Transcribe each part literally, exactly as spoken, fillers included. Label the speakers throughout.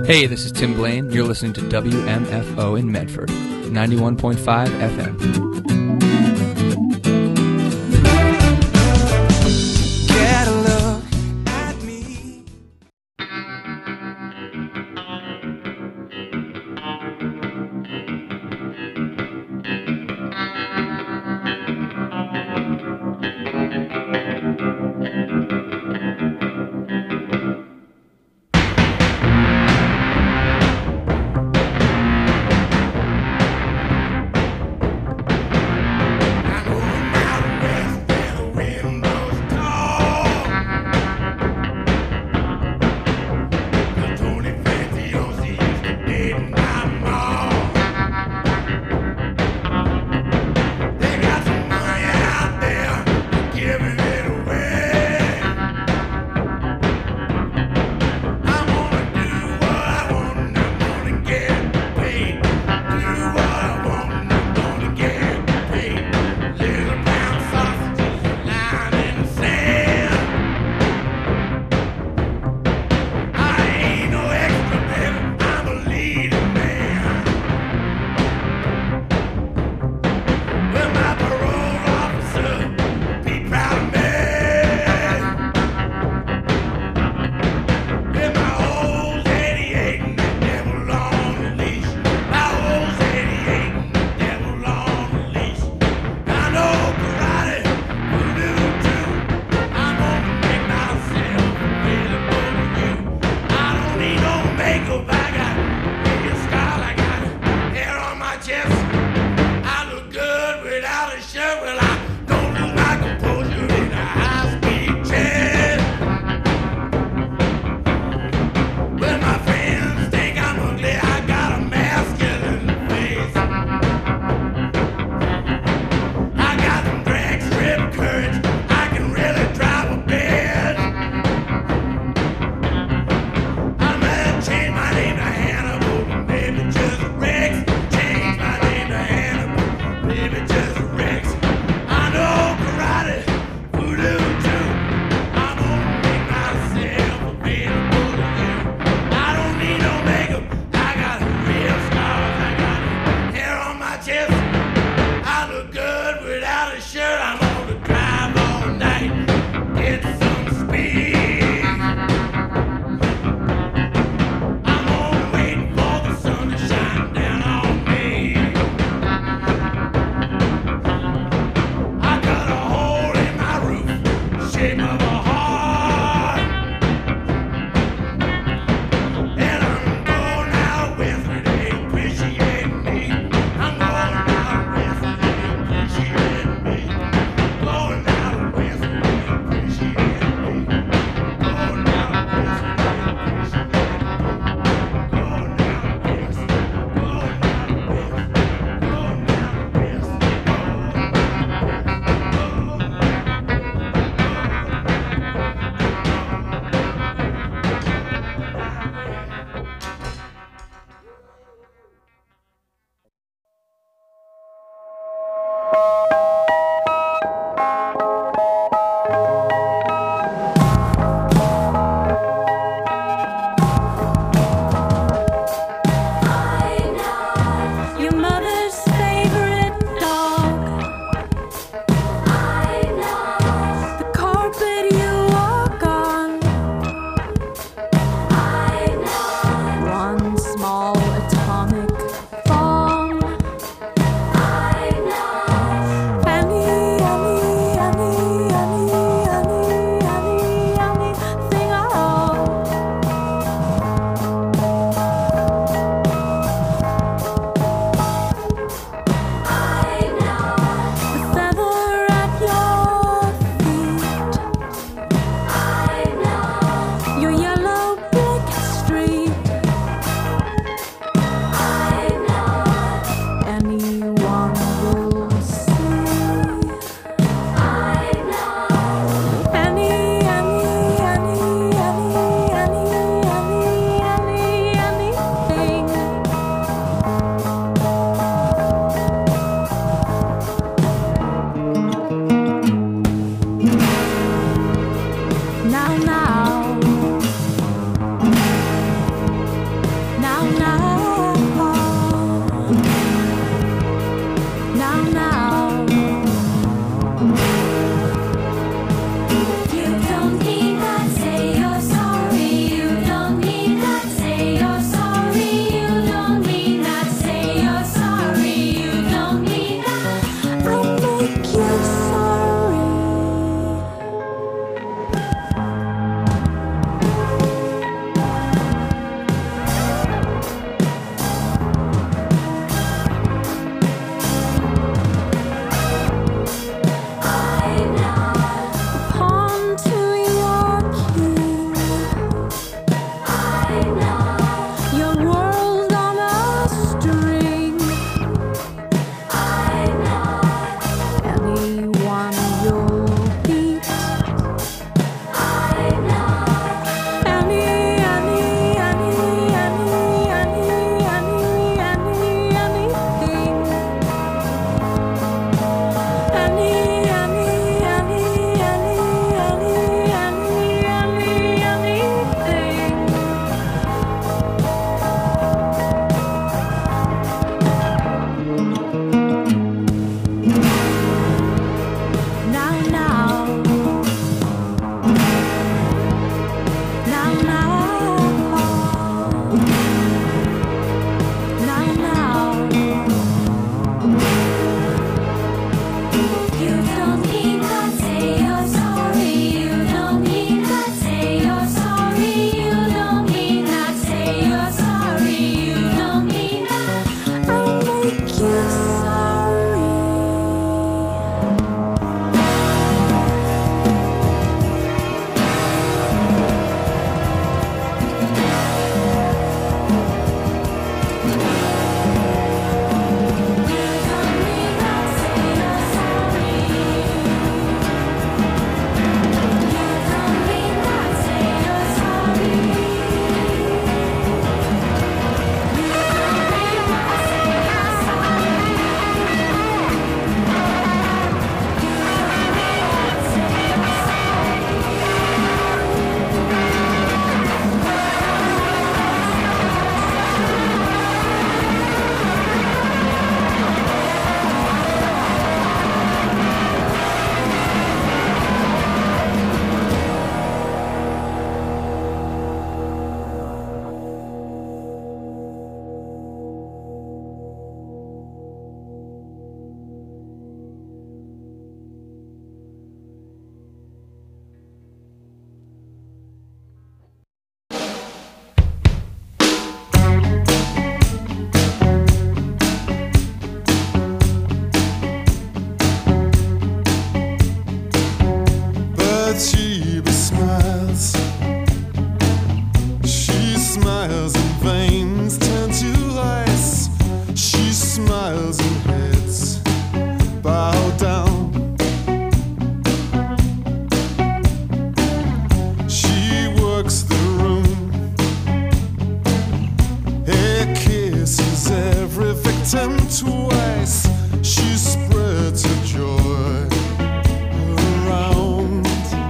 Speaker 1: Hey, this is Tim Blaine. You're listening to W M F O in Medford, ninety-one point five F M.
Speaker 2: thousand veins turn to ice. She smiles and heads bow down. She works the room. Her kisses every victim twice. She spreads her joy around.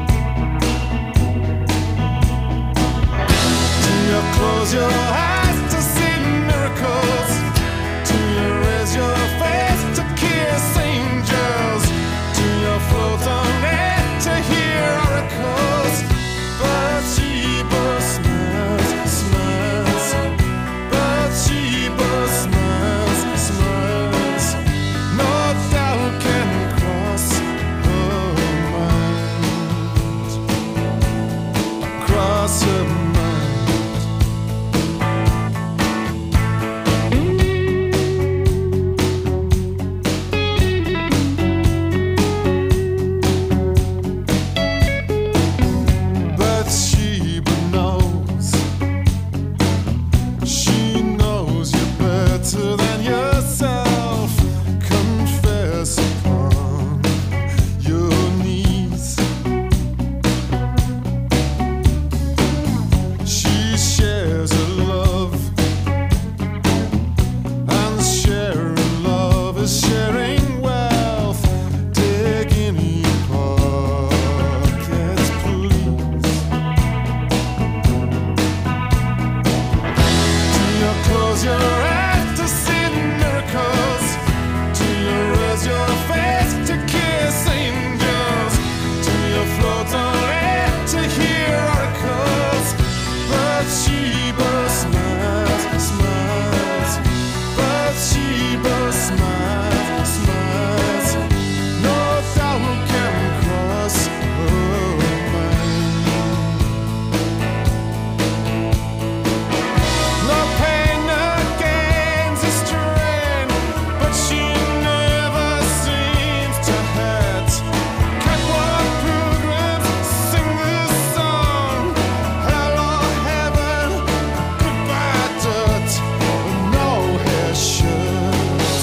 Speaker 2: Do you close your eyes to see miracles? Do you raise your face to kiss angels? Do you float on air to hear oracles? But she but smiles, smiles. But she but smiles, smiles. No doubt can cross her mind, cross her mind. But Sheba knows, she knows you better than yourself. Confess upon your knees. She shares her love, and sharing love is sharing wealth. Dig in your pockets, please. Do you close your eyes to see miracles? Do you raise your face to kiss angels? Do you float on air to hear oracles? But Sheba smiles, smiles. But Sheba smiles, smiles. No doubt can cross her mind. No pain, no gains, a strain, but she never seems to hurt. Catwalk pilgrims sing this song. Hello heaven, goodbye dirt, no hair shirt.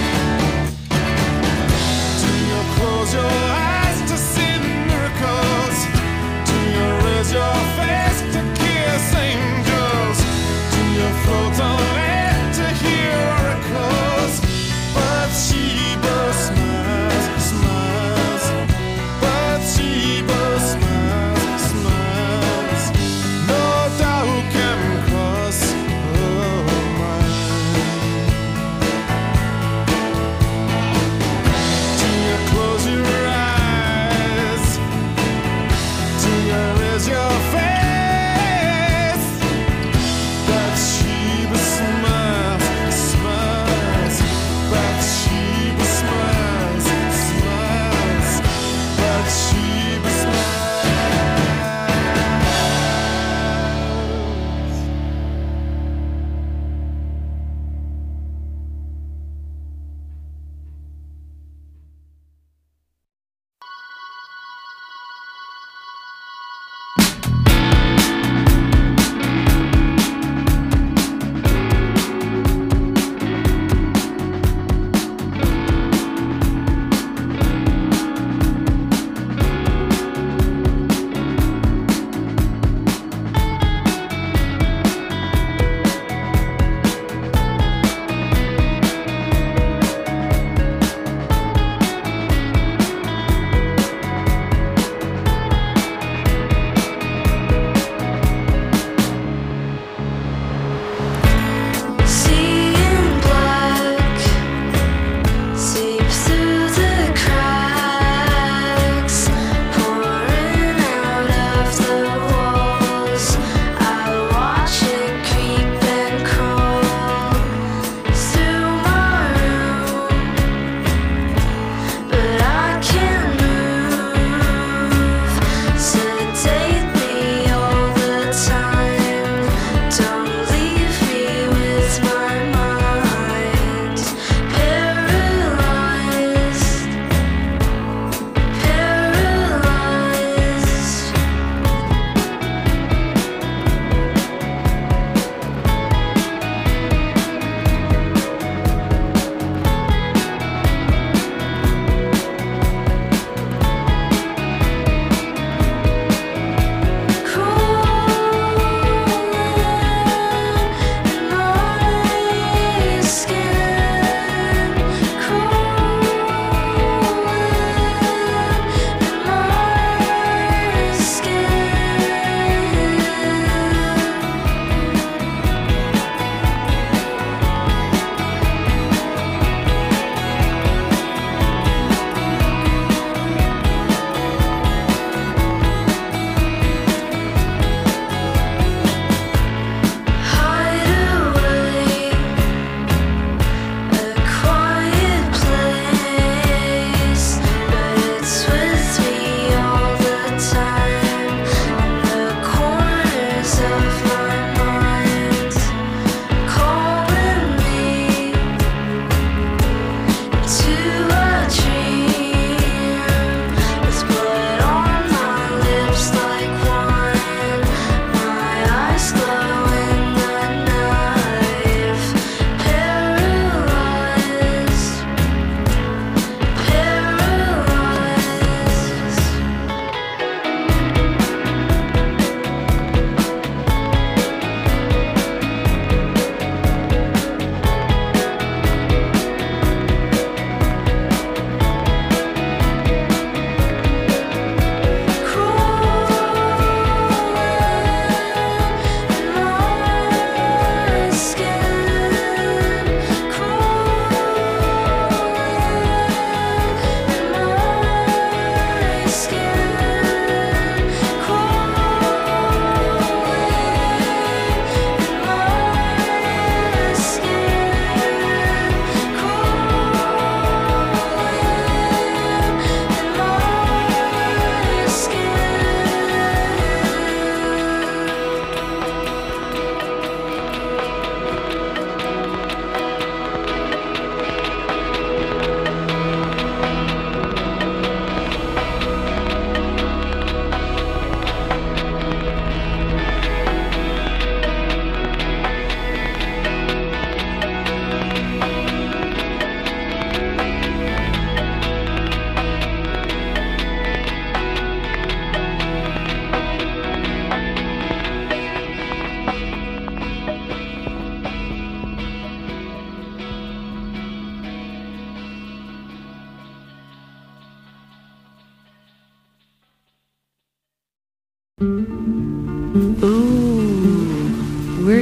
Speaker 2: Do you close your eyes to see miracles? Do you raise your face to kiss angels? Do you float on air to hear oracles? But Sheba smiles, smiles. But Sheba smiles, smiles. No doubt can cross her mind. Do you close your eyes? Do you raise your face? But Sheba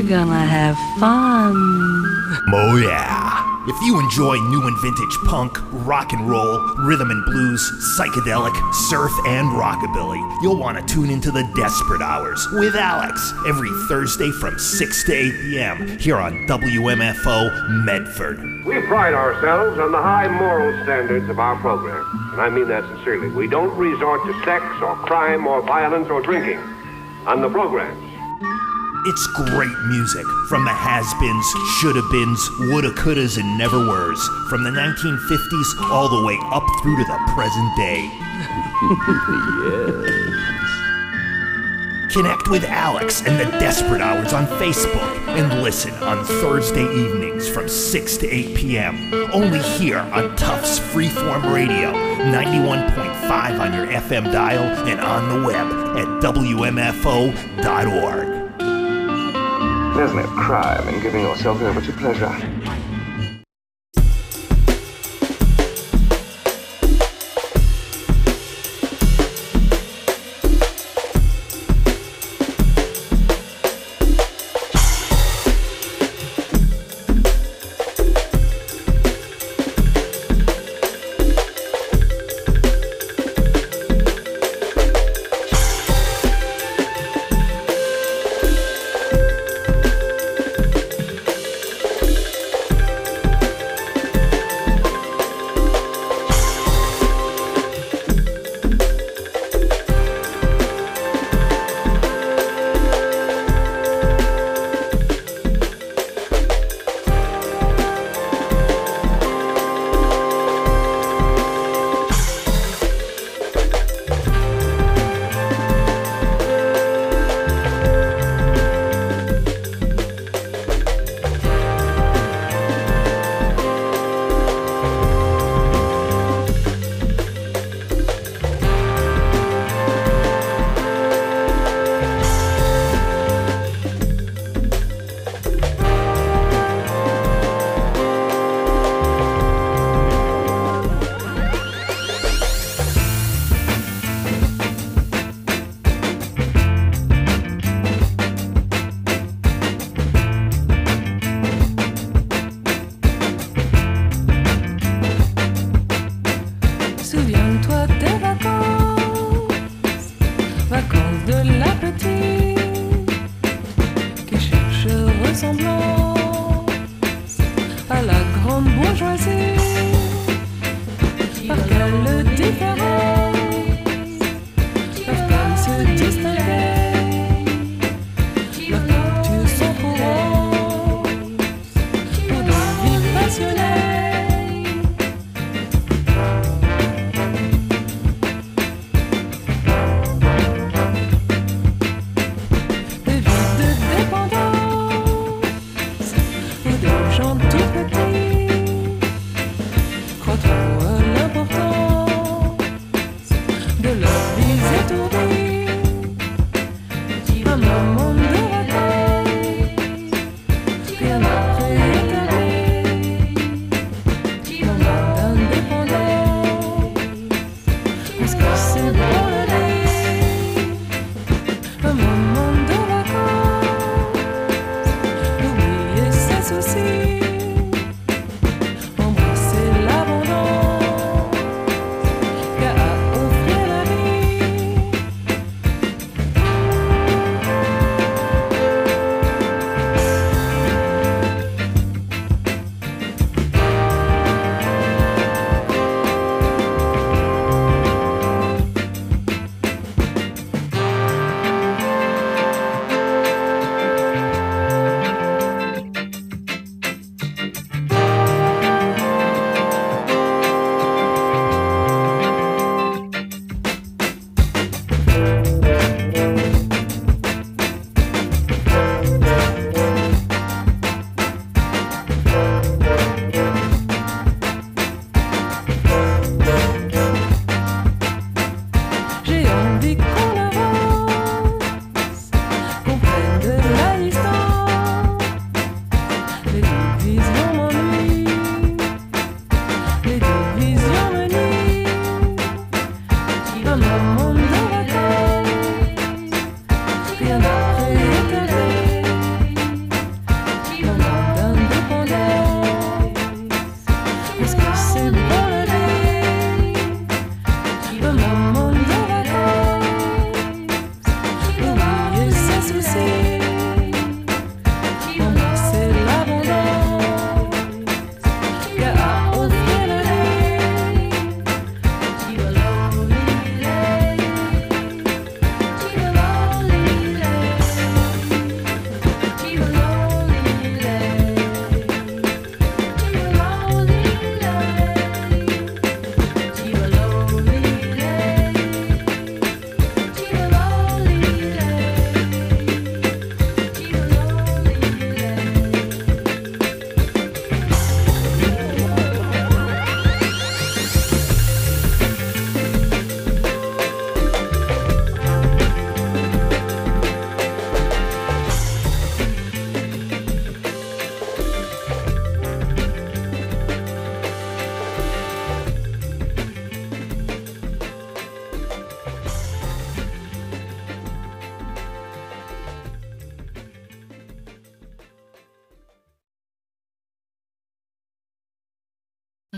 Speaker 3: gonna have fun.
Speaker 4: Oh yeah. If you enjoy new and vintage punk, rock and roll, rhythm and blues, psychedelic, surf, and rockabilly, you'll want to tune into the Desperate Hours with Alex every Thursday from six to eight p.m. here on W M F O Medford.
Speaker 5: We pride ourselves on the high moral standards of our program, and I mean that sincerely. We don't resort to sex or crime or violence or drinking on the programs.
Speaker 4: It's great music from the has-beens, shoulda-beens, woulda, couldas, and never-weres, from the nineteen fifties all the way up through to the present day. Yes. Connect with Alex and the Desperate Hours on Facebook and listen on Thursday evenings from six to eight p.m. only here on Tufts Freeform Radio, ninety-one point five on your F M dial and on the web at W M F O dot org.
Speaker 6: There's no crime in giving yourself over to pleasure.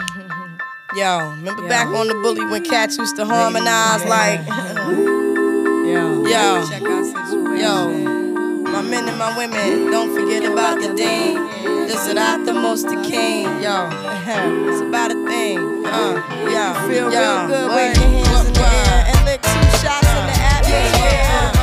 Speaker 7: Yo, remember back on the bully when cats used to harmonize like, yo, yo, yo, my men and my women, don't forget about the dean. This is not the most the king, yo. It's about a thing, uh, yo, feel real good, wave your hands in the air and lick two shots in the atmosphere.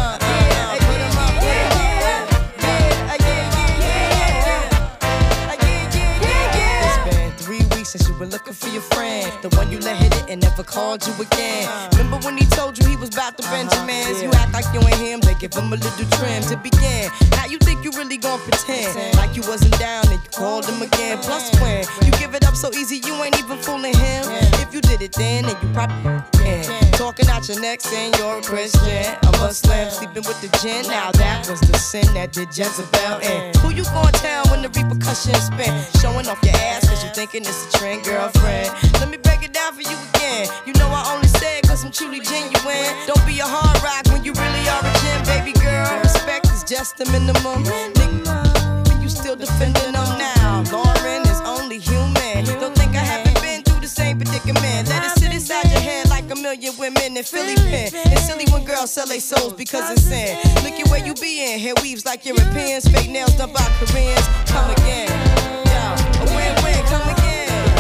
Speaker 7: Since you were looking for your friend, the one you let hit it and never called you again. Remember when he told you he was about to Benjamins? You act like you ain't him, they give him a little trim to begin. How you think you really gon' pretend like you wasn't down and you called him again? Plus when you give it up so easy, you ain't even fooling him. If you did it then, then you probably can. Talking out your neck saying you're a Christian, a Muslim, sleeping with the jinn. Now that was the sin that did Jezebel in. Who you gon' tell when the repercussions spin? Showing off your ass cause you thinking it's a trend, girlfriend. Let me break it down for you again. You know I only say it cause I'm truly genuine. Don't be a hard rock when you really are a gem, baby girl. Respect is just the minimum. Nigga, you still defending them now. Lauren is only human. Don't think I haven't been through the same predicament. Let it sit inside your head like a million women in Philly pen. It's silly when girls sell their souls because it's sin. Look at where you be in. Hair weaves like Europeans. Fake nails done by Koreans. Come again. Yo, a win-win, come again.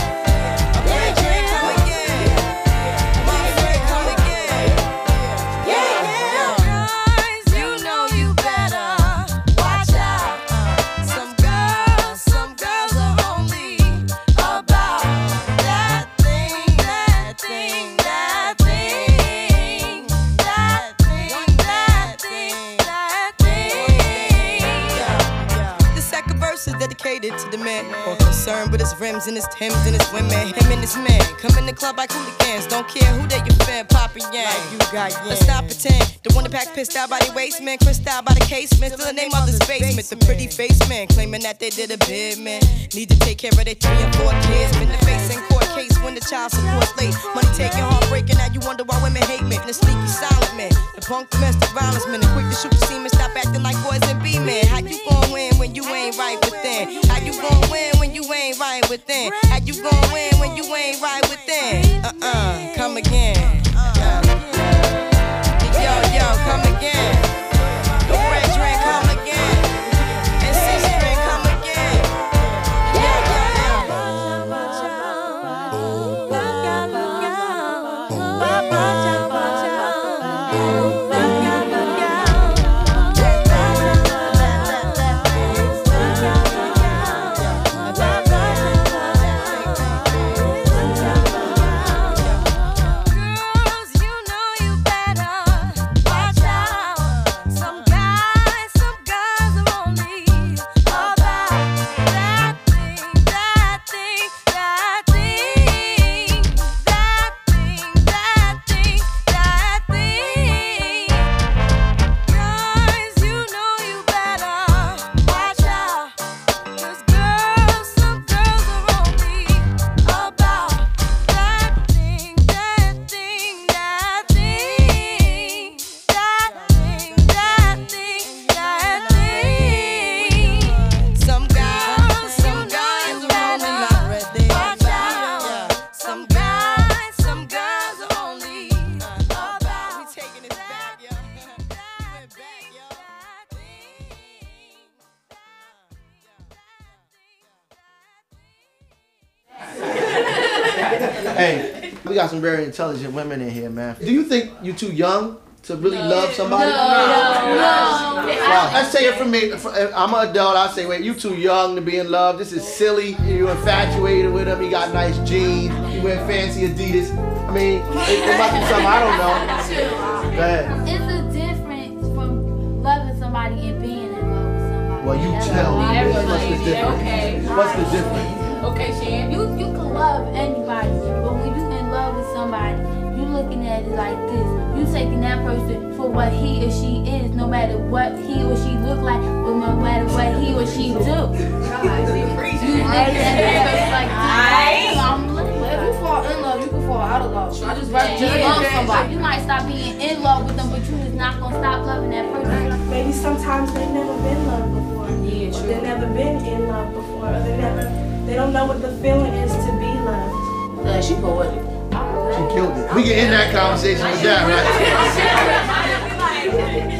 Speaker 7: To the man, more concerned with his rims and his Timbs and his women. Him and his man come in the club like hooligans. Don't care who they your fan, poppin' yang. Like you got yang. Let's not pretend. The one that pack pissed out by the waist, man. Crissed out by the casement. Still the name of this basement. The pretty face man claiming that they did a bid, man. Need to take care of their three and four kids. Been the face in court case when the child support's late. Money taking, heartbreaking. Now you wonder why women hate me. The sneaky silent man. The punk domestic violence man. The quick to shoot the semen. Stop acting like boys and be men. How you gon' win when you ain't right within? How you gon' win when you ain't right within? How you gon' win when you ain't right within? Uh-uh, come again. Uh. Yo, yo, come again. The red drink, come again. And six drink, come again. Yo,
Speaker 8: Hey, we got some very intelligent women in here, man. Do you think you're too young to really no. love somebody?
Speaker 9: No, no, no.
Speaker 8: Well, let's say it from me. I'm an adult. I say, wait, you too young to be in love. This is silly. You infatuated with him. He got nice jeans. He wear fancy Adidas. I mean, it, it must be something I don't know. Go ahead.
Speaker 9: It's a difference from loving somebody and being in love with somebody.
Speaker 8: Well, you tell me. What's the difference?
Speaker 9: Okay.
Speaker 8: What's the difference?
Speaker 9: Okay, Shan. You you can love anybody, but when you in love with somebody, you looking at it like this. You taking that person for what he or she is, no matter what he or she look like, but no matter what he or she do. You let that person like this. If you fall in love, you can fall out of love. I just rather just love somebody. You might stop being in love with them, but you just not gonna stop loving that person.
Speaker 10: Maybe sometimes they've never been loved before. Yeah, true. They've never been in love before, or they never. They don't know what the feeling is to be loved.
Speaker 8: she poetic. She killed it. We can end that conversation with that, right?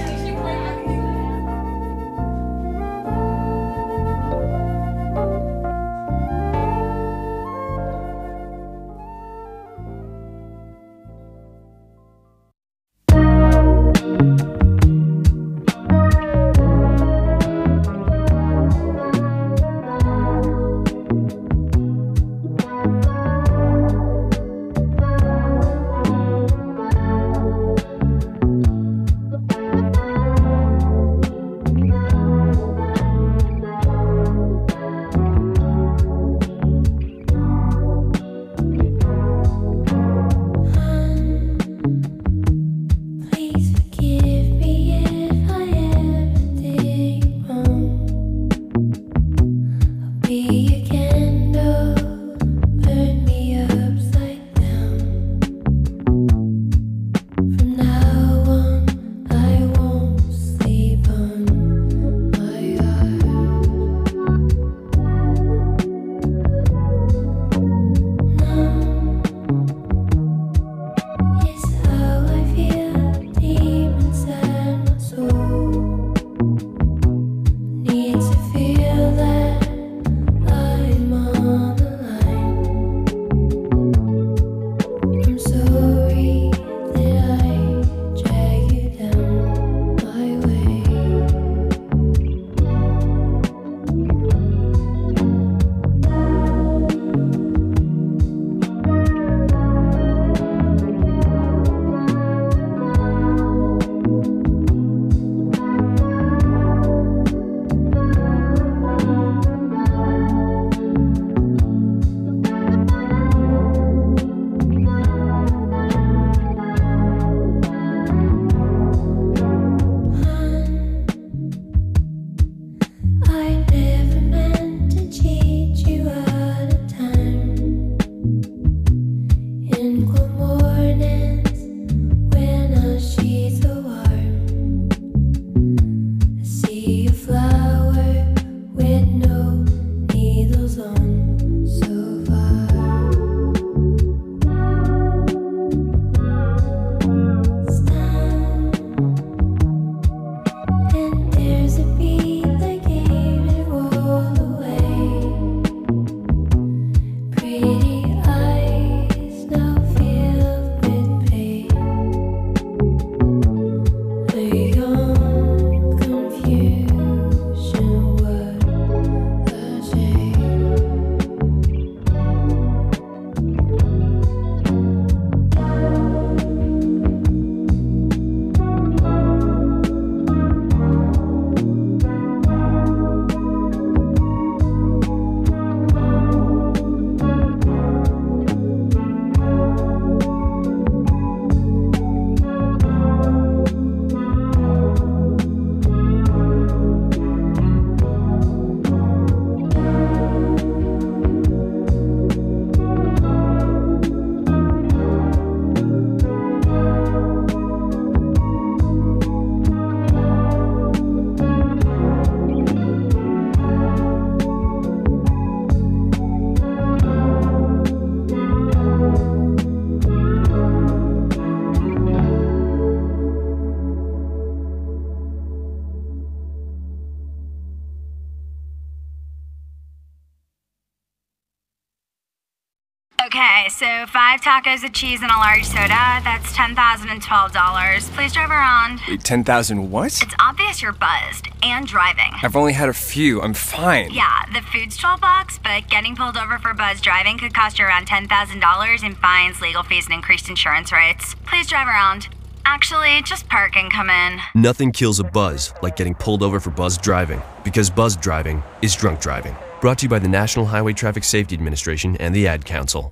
Speaker 11: Okay, so five tacos of cheese and a large soda, that's ten thousand twelve dollars. Please drive around.
Speaker 12: Wait, ten thousand what?
Speaker 11: It's obvious you're buzzed and driving.
Speaker 12: I've only had a few. I'm fine.
Speaker 11: Yeah, the food's twelve bucks, but getting pulled over for buzz driving could cost you around ten thousand dollars in fines, legal fees, and increased insurance rates. Please drive around. Actually, just park and come in.
Speaker 13: Nothing kills a buzz like getting pulled over for buzz driving, because buzz driving is drunk driving. Brought to you by the National Highway Traffic Safety Administration and the Ad Council.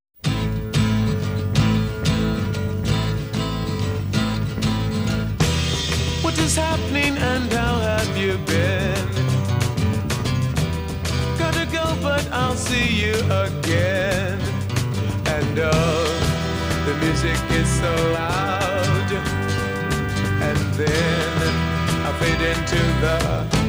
Speaker 2: What is happening and how have you been? Gotta go, but I'll see you again. And oh, the music is so loud. And then I fade into the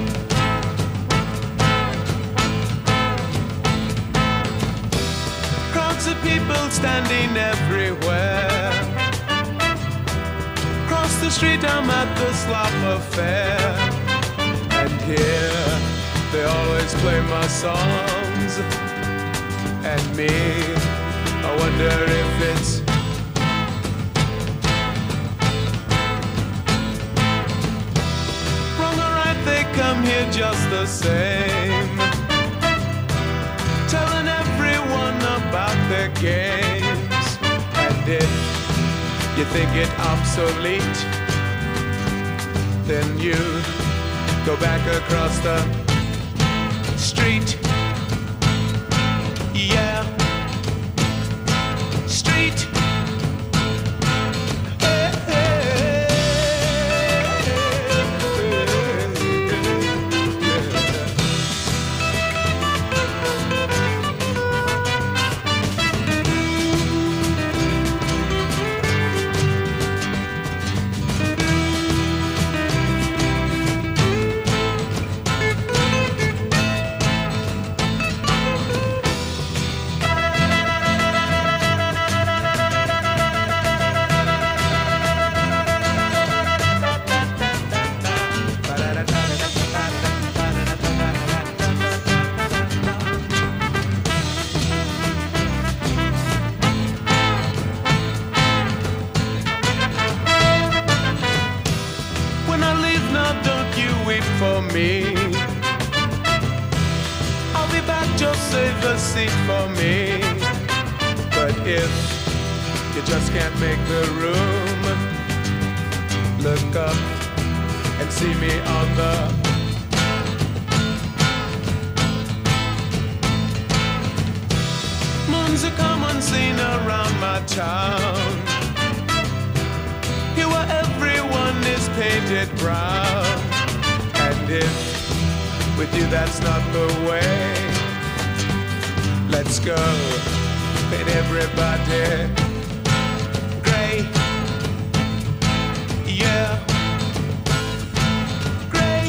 Speaker 2: crowds of people standing everywhere. Across the street I'm at the slop affair, and here they always play my songs. And me, I wonder if it's wrong or right, they come here just the same, telling everyone about their games. And if you think it obsolete, then you go back across the street. Yeah, street. Hey, hey, for me. I'll be back, just save a seat for me. But if you just can't make the room, look up and see me on the moon's a common scene around my town, here where everyone is painted brown. And if with you that's not the way, let's go, paint everybody gray. Yeah, gray.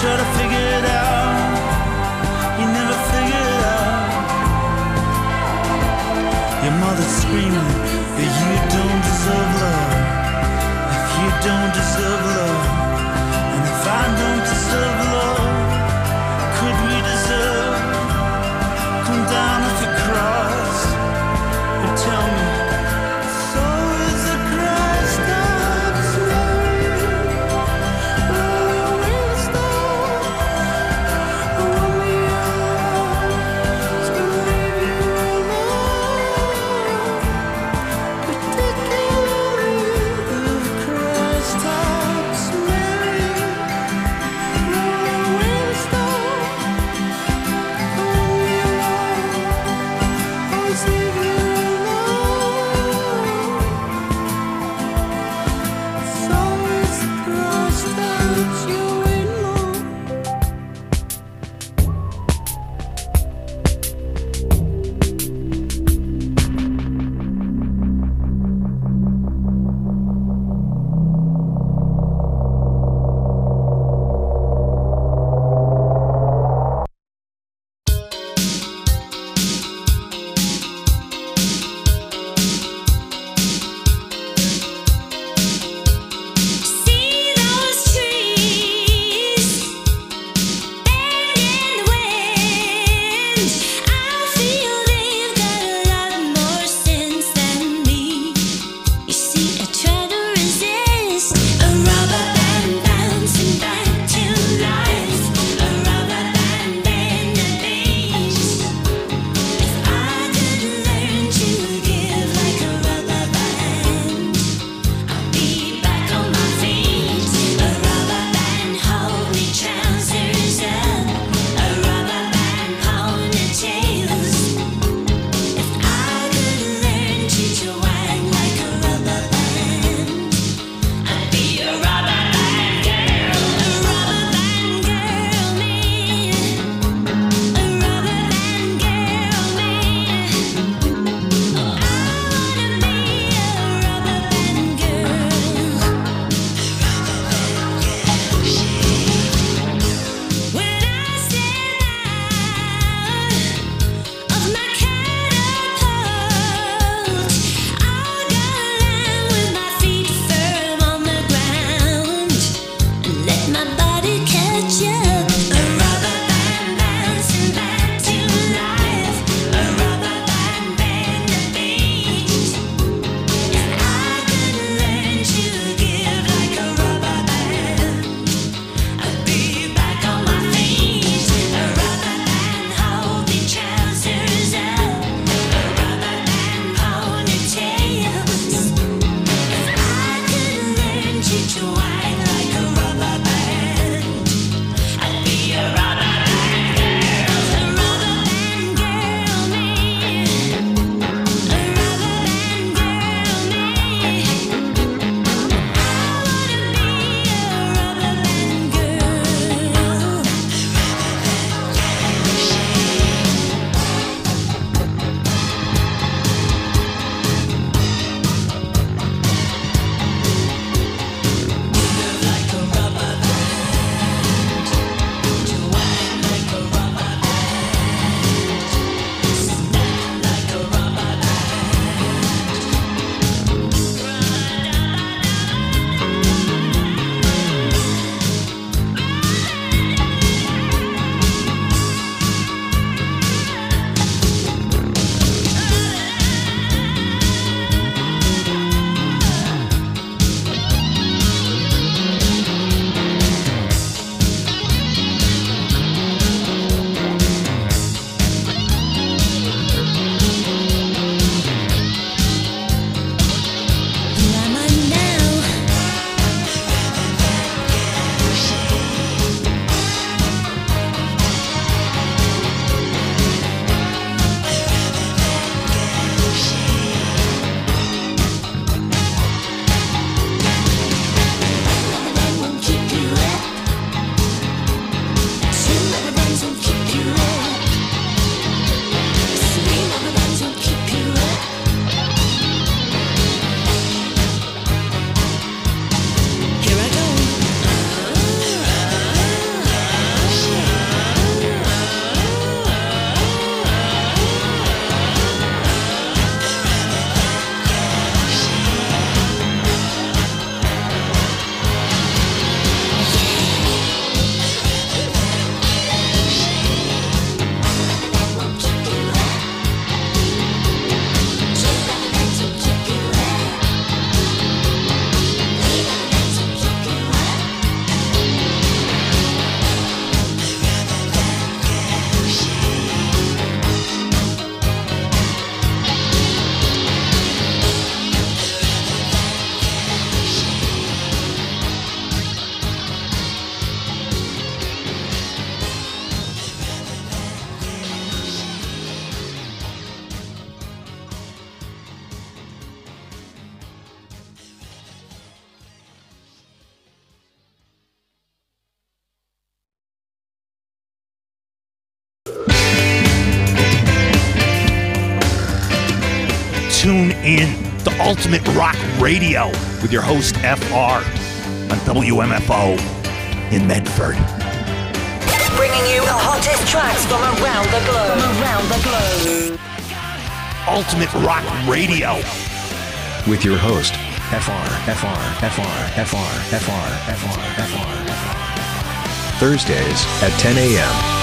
Speaker 14: try to figure it out, you never figure it out. Your mother's screaming that you don't deserve love, if you don't deserve love, and if I don't deserve love, could we deserve? Come down off your cross and tell me, so is the Christ I'm slain. Oh, will stop. Oh, me alone, to leave you alone.
Speaker 4: in to Ultimate Rock Radio with your host, F R, on W M F O in Medford.
Speaker 15: Bringing you the hottest tracks from around the globe. From around the globe.
Speaker 4: Ultimate Rock Radio
Speaker 16: with your host, F R, F R, F R, F R, F R, F R, F R, F R. Thursdays at ten a.m.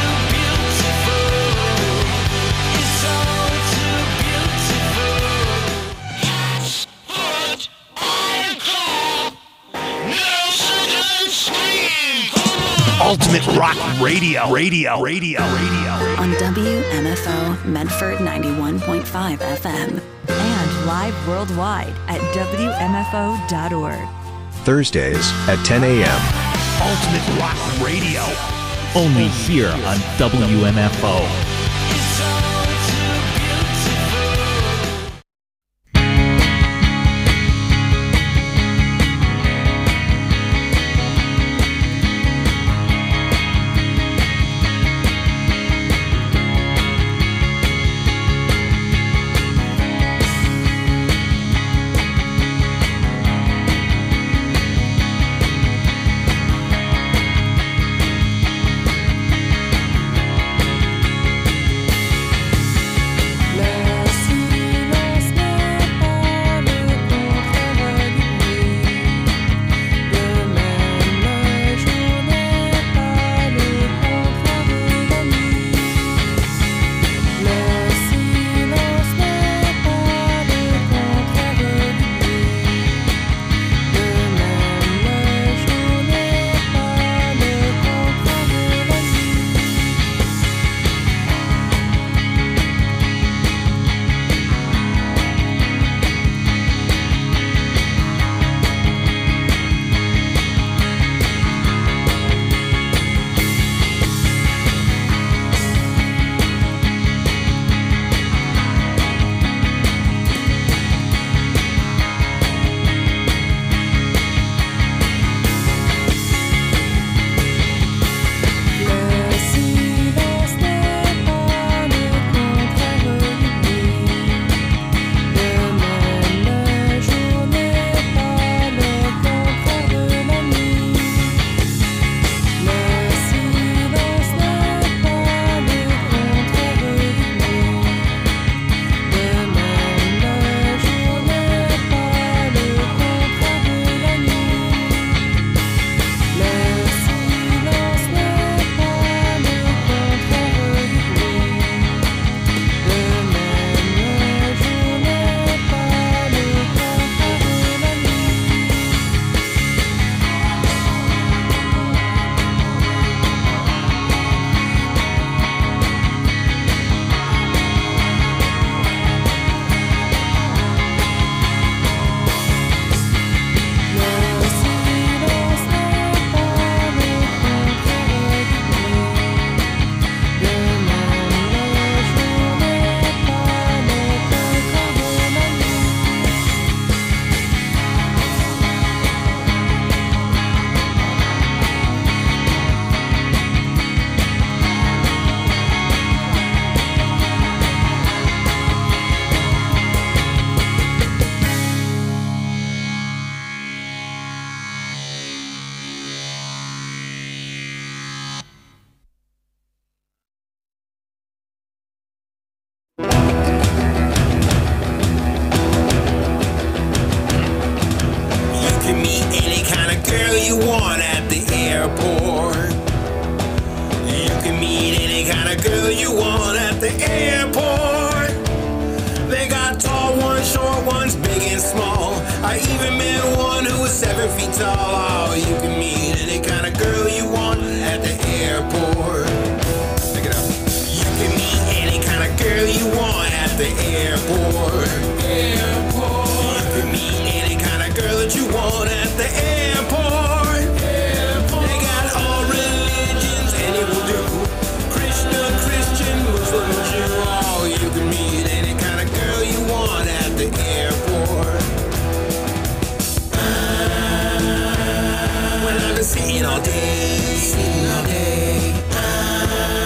Speaker 4: Ultimate Rock Radio, Radio, Radio, Radio.
Speaker 17: On W M F O Medford ninety-one point five F M.
Speaker 18: And live worldwide at W M F O dot org.
Speaker 16: Thursdays at ten a.m.
Speaker 4: Ultimate Rock Radio. Only here on W M F O.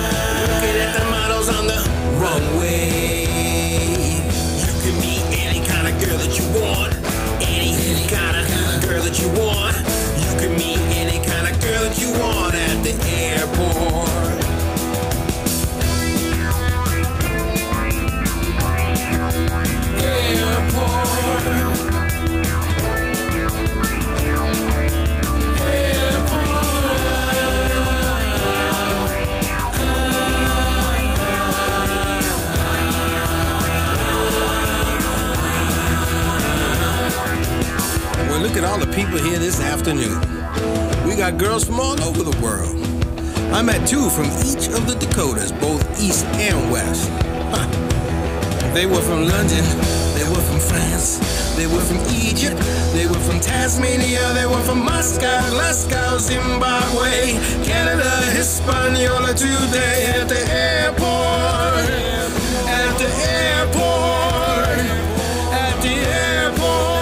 Speaker 2: Looking at the models on the runway. You can meet any
Speaker 19: want. Any kind of girl that you want. You can meet any kind of girl that you want at the airport. Look at all the people here this afternoon. We got girls from all over the world. I met two from each of the Dakotas, both east and west. Huh. They were from London, they were from France, they were from Egypt, they were from Tasmania, they were from Moscow, Glasgow, Zimbabwe, Canada, Hispaniola, today at the airport, at the airport, at the airport.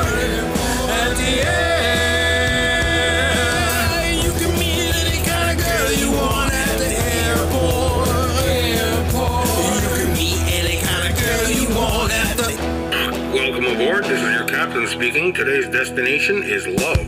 Speaker 5: Welcome aboard. This is your captain speaking. Today's destination is love.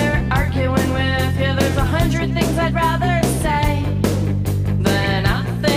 Speaker 20: I'd rather say than I think.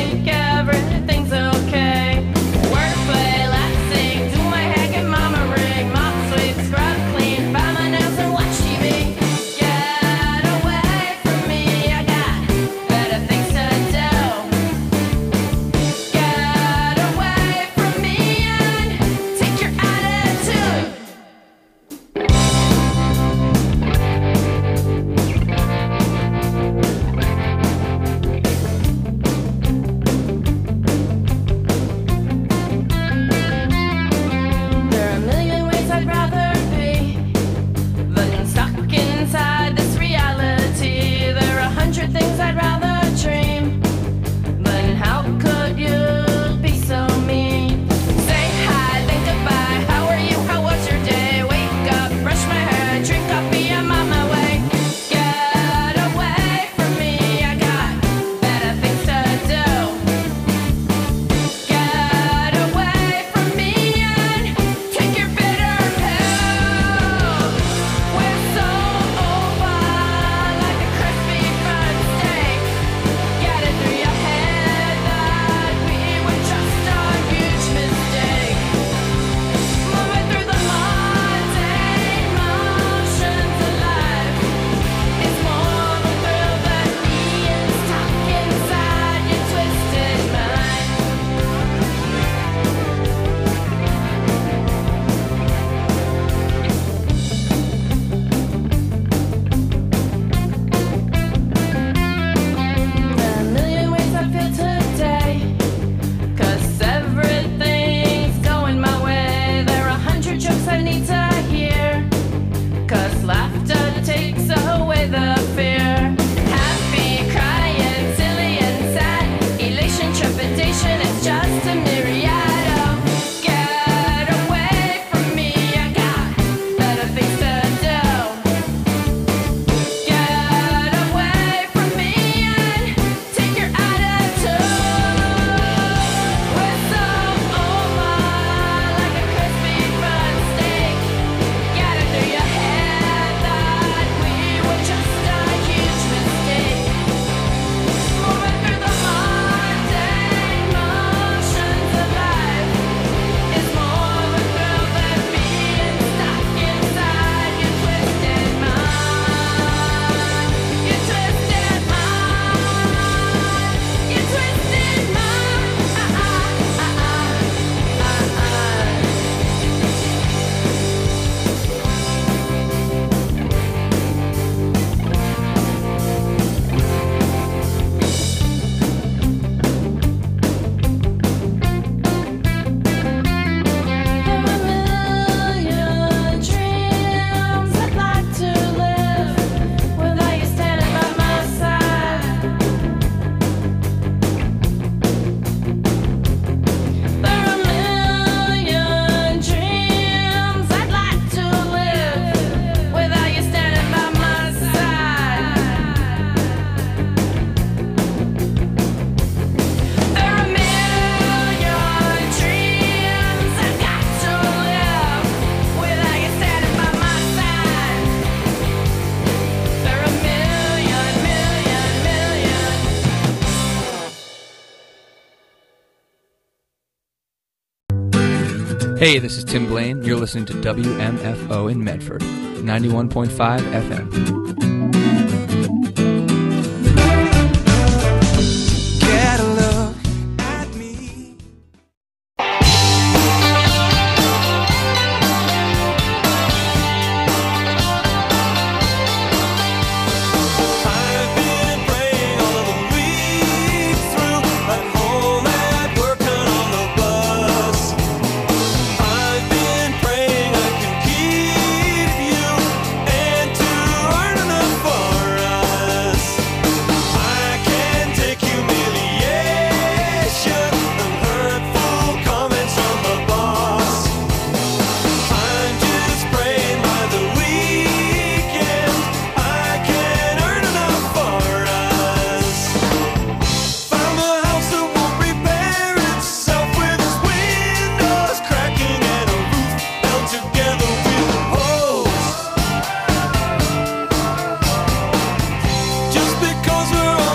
Speaker 1: Hey, this is Tim Blaine. You're listening to W M F O in Medford, ninety-one point five F M.